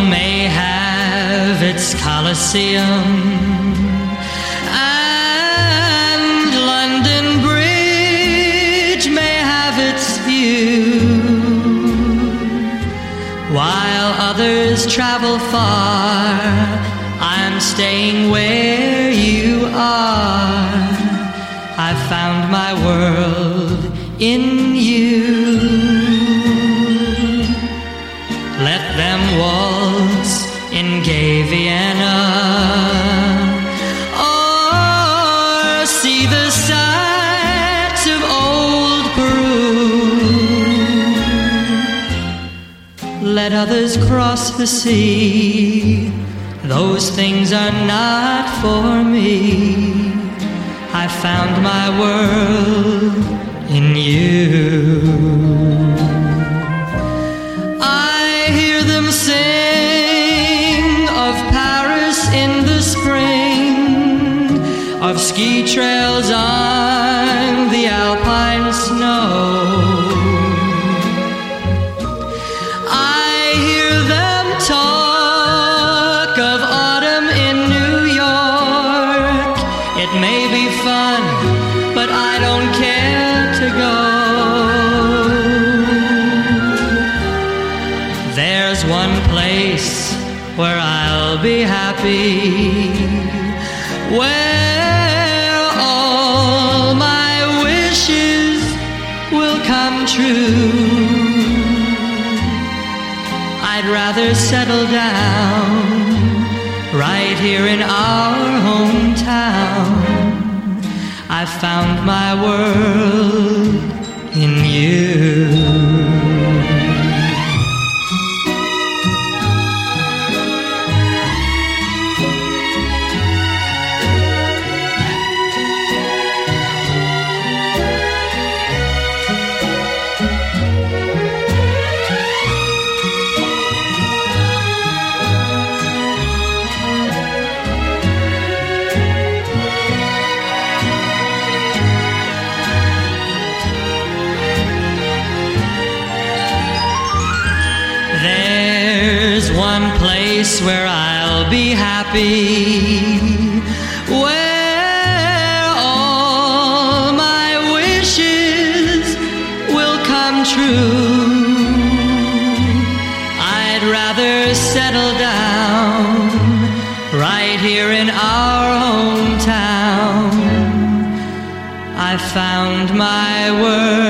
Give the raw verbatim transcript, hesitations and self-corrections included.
may have its Colosseum, and London Bridge may have its view, while others travel far. I'm staying where you are. I found my world in you. Let them waltz in gay Vienna, or see the sights of old Peru. Let others cross the sea. Those things are not for me. I found my world in you. I hear them sing of Paris in the spring, of ski trails on the alpine snow. I hear them talk of autumn in New York. It may be fun, but I don't care to go. There's one place where I'll be happy, where all my wishes will come true. I'd rather settle down right here in our hometown. I found my world in you. There's one place where I'll be happy, where all my wishes will come true. I'd rather settle down right here in our hometown. I found my world